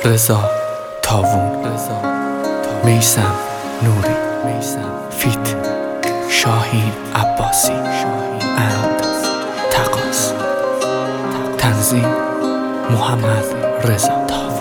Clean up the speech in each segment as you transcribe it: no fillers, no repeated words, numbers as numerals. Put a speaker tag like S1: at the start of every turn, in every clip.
S1: رضا تاوون، میثم نوری، فیت شاهین عباسی اند تقاس، تنظیم محمد رضا تاوون.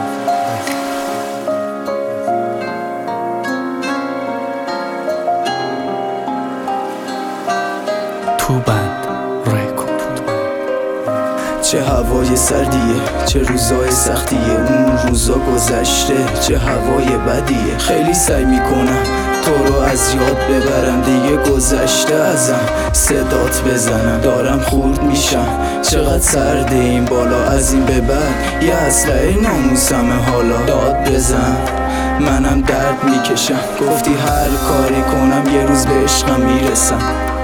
S1: توبند ریکورد.
S2: چه هوای سردیه، چه روزای سختیه، اون روزا گذشته، چه هوای بدیه. خیلی سعی میکنم تو رو از یاد ببرم، دیگه گذشته ازم صدات بزنم. دارم خورد میشم، چقدر سرده این بالا، از این به بعد یه اسلحه ناموسمه. حالا داد بزن، منم درد میکشم. گفتی هر کاری کنم یه روز به عشقم میرسم.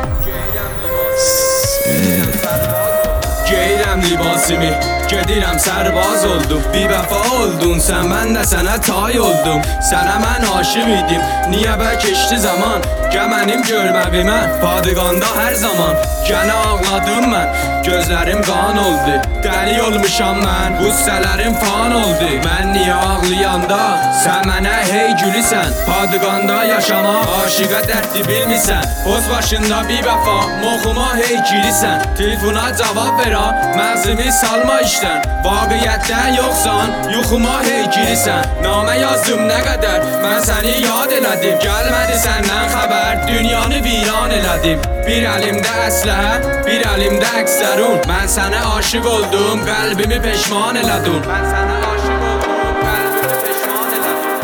S3: Geyrəm libasımı, gedirəm sərbaz oldum. Bir vəfa oldun, sən mən də sənə tay oldum. Sənə mən aşıq idim, niyə bə keçdi zaman? Gəl mənim görməvimə, padıqanda hər zaman. Gənə ağladım mən, gözlərim qan oldu. Dəli olmuşam mən, qüssələrim fan oldu. Mən niyə ağlayanda, sən mənə hey gülüsən. Padıqanda yaşama, aşıqa dərddi bilmisən. Poz başında bir vəfa, moxuma hey girisən. Telefona cavab ver, məğzimi salma işdən. Vaqiyyətdən yoxsan, yuxuma hey girisən. Namə yazdım nə qədər, mən səni yad elədim. Gəlmədi səndən xəbər, dünyanı viran elədim. Bir əlimdə əsləhə, bir əlimdə əksərun. Mən sənə aşıq oldum, qəlbimi peşman elədim. Mən sənə aşıq oldum, qəlbimi peşman elədim.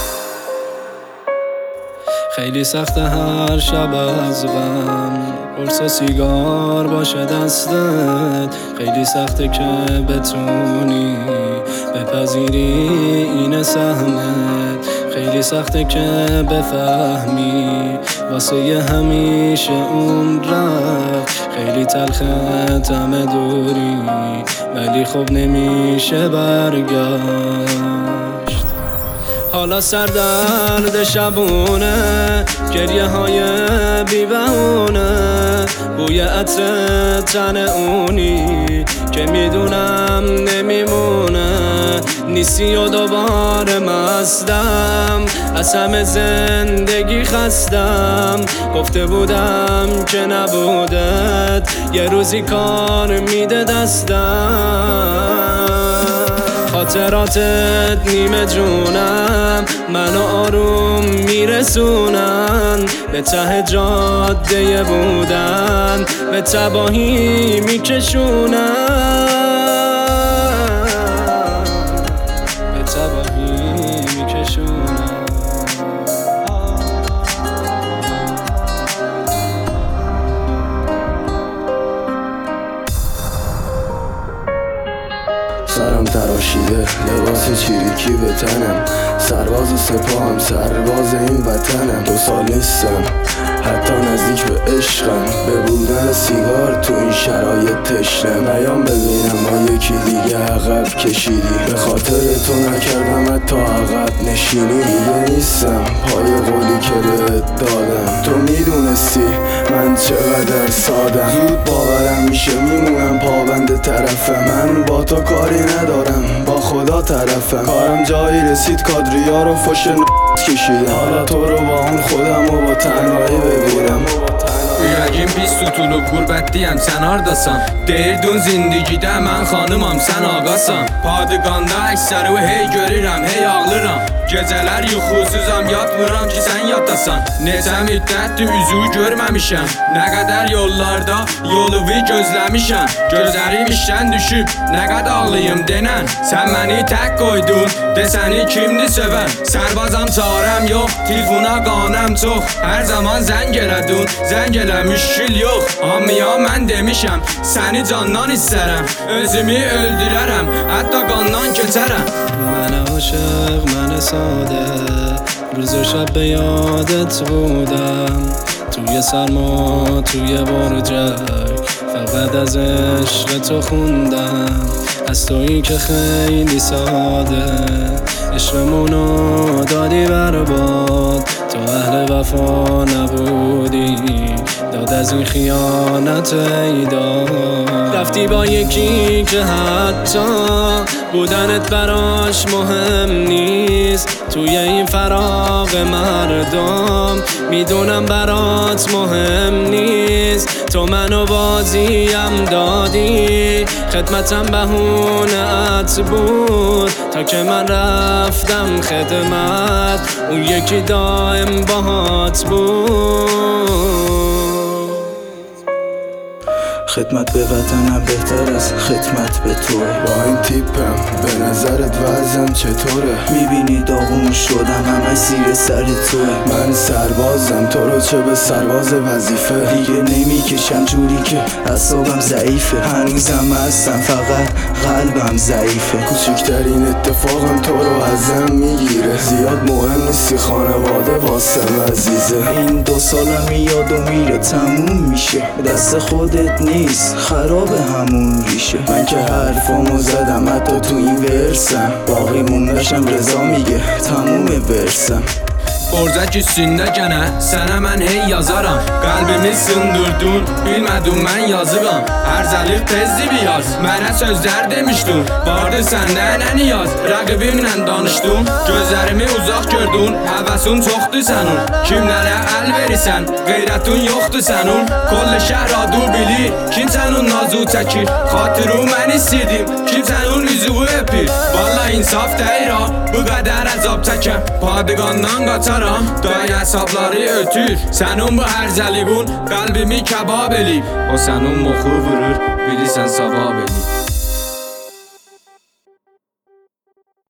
S4: خیلی سخته هر شب از غم قرص و سیگار باشه دستت. خیلی سخته که بتونی بپذیری این سهمت. خیلی سخته که بفهمی واسه یه همیشه اون رفت. خیلی تلخه طعم دوری ولی خب نمیشه برگشت. حالا سردرد شبونه، گریه های بی بهونه، بوی عطر تن اونی که میدونم نمیمونه. نیستی و دوباره مستم، از همه زندگی خستم. گفته بودم که نبودت یه روزی کار میده دستم. خاطراتت نیمه جونم، منو آروم میرسونن به ته جاده بودن، به تباهی میکشونن، به تباهی میکشونن.
S2: سرم تراشیده، لباس چیریکی به تنم، سرباز و سپاهم، سرباز این وطنم. 2 سال نیستم حتی نزدیک به عشقم، به بودن سیگار تو این شرایط تشنم. نیام ببینم ما یکی دیگه عقب کشیدی، به خاطر تو نکردم حتی عقب نشینی. دیگه نیستم پای قولی که بهت دادم، تو میدونستی من چقدر سادم. زود باورم میشه میمونم پابند طرفم، من با تو کاری ندارم با خدا طرفم. کارم جایی رسید کادریا رو فش کشیدم، حالا تو رو با اون خودم و با تنهایی ببینم.
S3: Ürəyim pis tutulub, qurbətliyəm, sən hardasan? Deyirdin zindigidə mən xanımam, sən ağasan. Padıqanda əksəri hey görürəm, hey ağlıram. Gecələr yuxusuzam, yatmıram ki sən yatasan. Neçə müddətdir üzü görməmişəm, nə qədər yollarda yolumu gözləmişəm. Gözlərim işdən düşüb, nə qədər ağlayım denən. Sən məni tək qoydun, desəni kimdir sevən? Sərbazam çarəm yox, telefona qanəm çox. Hər zaman zəng elədin, zəng elə müşkül yox. Hamıya mən demişəm, səni candan istərəm. Özümü öldürərəm, hətta qandan keçərəm.
S4: من عاشق من ساده، روز و شب به یادت بودم. توی سرما توی برجک فقط از عشق تو خوندم. از تویی که خیلی ساده عشقمونو دادی برباد. تو اهل وفا نبودی، داد از این خیانت ایداد. رفتی با یکی که حتی بودنت براش مهم نیست توی این فراق مردم. میدونم برات مهم نیست، تو منو بازیم دادی، خدمتم بهونه‌ات بود تا که من رفتم خدمت، اون یکی دائم باهات بود.
S5: خدمت به وطنم بهتر از خدمت به توه.
S2: با این تیپم به نظرت وضعم چطوره؟
S5: میبینی داغون شدم همه زیر سر توه.
S2: من سربازم تو رو چه به سرباز وظیفه.
S5: دیگه نمیکشم جوری که اعصابم ضعیفه، هنوزم هستم فقط قلبم ضعیفه.
S2: کوچکترین اتفاقم تو رو ازم میگیره، زیاد مهم نیستی خانواده واسم عزیزه.
S5: این 2 سالم میاد و میره تموم میشه، دست خودت نیست خراب همون ریشه. من که حرفامو زدم حتی تو این ورسم، باقی موندشم رضا میگه تموم ورسم.
S3: Oradaki üstündə gənə sənə mən hey yazaram, qəlbimi sındırdın, bilmədim mən yazıram. Ərzəlik tezdi bir yaz, mənə sözlər demişdin, vardı səndə nə niyaz. Rəqibimlə danışdın, gözlərimi uzaq gördün, həvəsin çoxdur sənin, kimlərə əl verirsən, qeyrətin yoxdur sənin. Kollə şəhər adı bilir, kim sənin nazı çəkir, xatırı mən istəyirdim, kim sənin üzüğü öpür. Valla insaf deyir ha, bu qədər əzab çəkəm, padiqandan qaçaram, dayı hesabları ötür. Sənin bu ərzəliqun qəlbimi kəbab eləyib, o sənin moxu vurur, bilirsən savab eləyib.